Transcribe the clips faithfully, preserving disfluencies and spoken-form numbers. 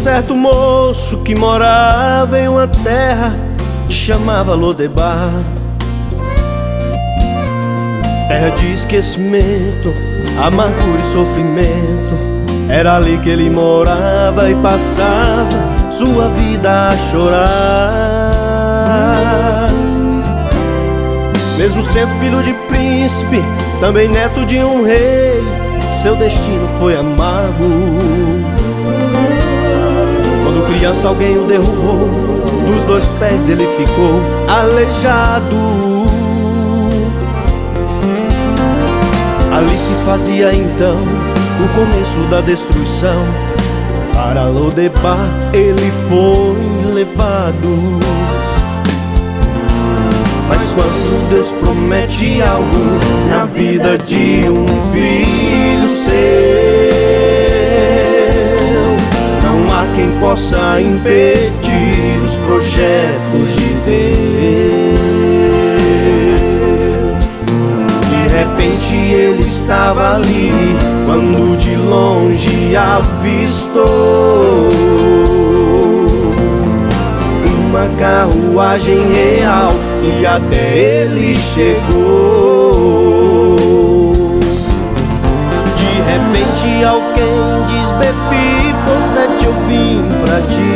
certo moço que morava em uma terra que chamava Lodebar, terra de esquecimento, amargura e sofrimento. Era ali que ele morava e passava sua vida a chorar. Mesmo sendo filho de príncipe, também neto de um rei, seu destino foi amargo. Quando criança alguém o derrubou, dos dois pés ele ficou aleijado. Ali se fazia então o começo da destruição. Para Lodebar ele foi levado. Mas quando Deus promete algo na vida de um filho seu, não há quem possa impedir os projetos de Deus. De repente ele estava ali, quando de longe avistou uma carruagem real e até ele chegou. De repente alguém diz: Mefibosete, eu vim pra te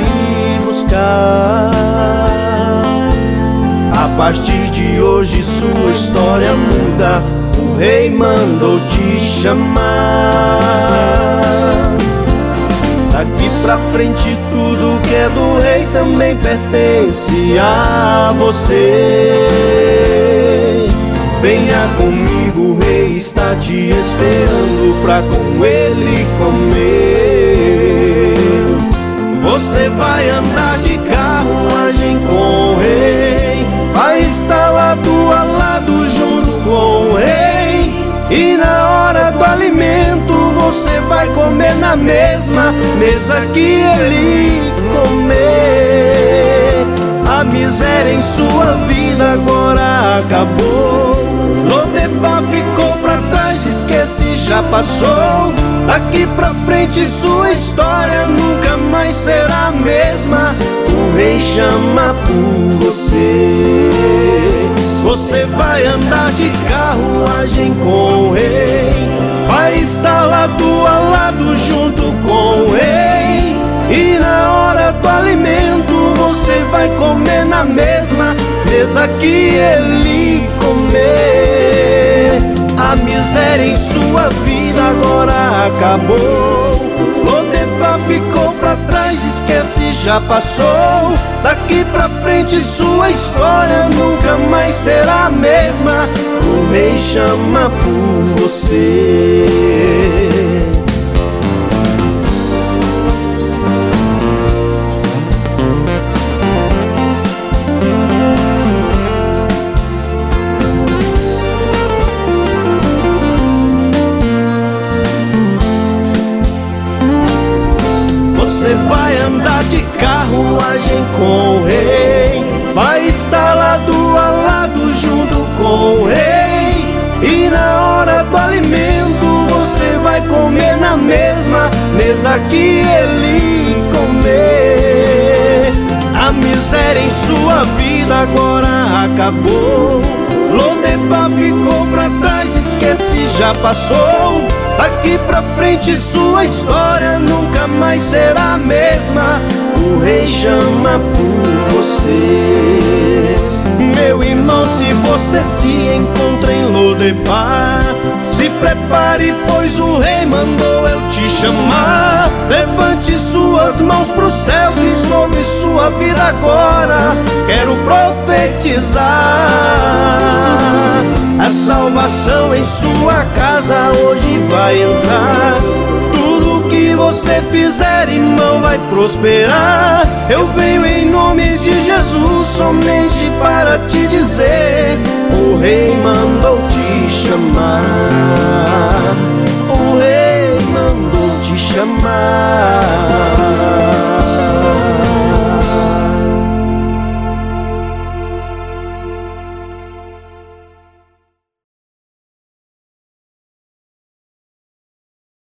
buscar. A partir de hoje sua história muda, o rei mandou te chamar. Daqui pra frente tudo que é do rei também pertence a você. Venha comigo, o rei está te esperando pra com ele comer. Você vai andar de carruagem com o rei, vai estar lado a lado junto com o rei. E na hora do alimento você vai comer na mesma mesa que ele comer. A miséria em sua vida agora acabou. Lodebar ficou pra trás, esquece, já passou. Daqui pra frente sua história nunca mais será a mesma. O rei chama por você. Você vai andar de carruagem com o rei, vai estar lado a lado junto com o rei. E na hora do alimento você vai comer na mesma mesa que ele comer. A miséria em sua vida agora acabou. Lodebar ficou pra trás, esquece, já passou. Daqui pra frente sua história nunca mais será a mesma. O rei chama por você. Você vai andar de carruagem com o rei, vai estar lado a lado junto com o rei. E na hora do alimento você vai comer na mesma mesa que ele comer. A miséria em sua vida agora acabou. Lodebar ficou pra trás, esquece, já passou. Daqui pra frente sua história nunca mais será a mesma. O rei chama por você. Meu irmão, se você se encontra em Lodebar, se prepare, pois o rei mandou eu te chamar. Levante suas mãos pro céu, que sobre sua vida agora quero profetizar. A salvação em sua casa hoje vai entrar. Tudo que você fizer, irmão, vai prosperar. Eu venho em nome de Jesus somente para te dizer: o rei mandou te chamar.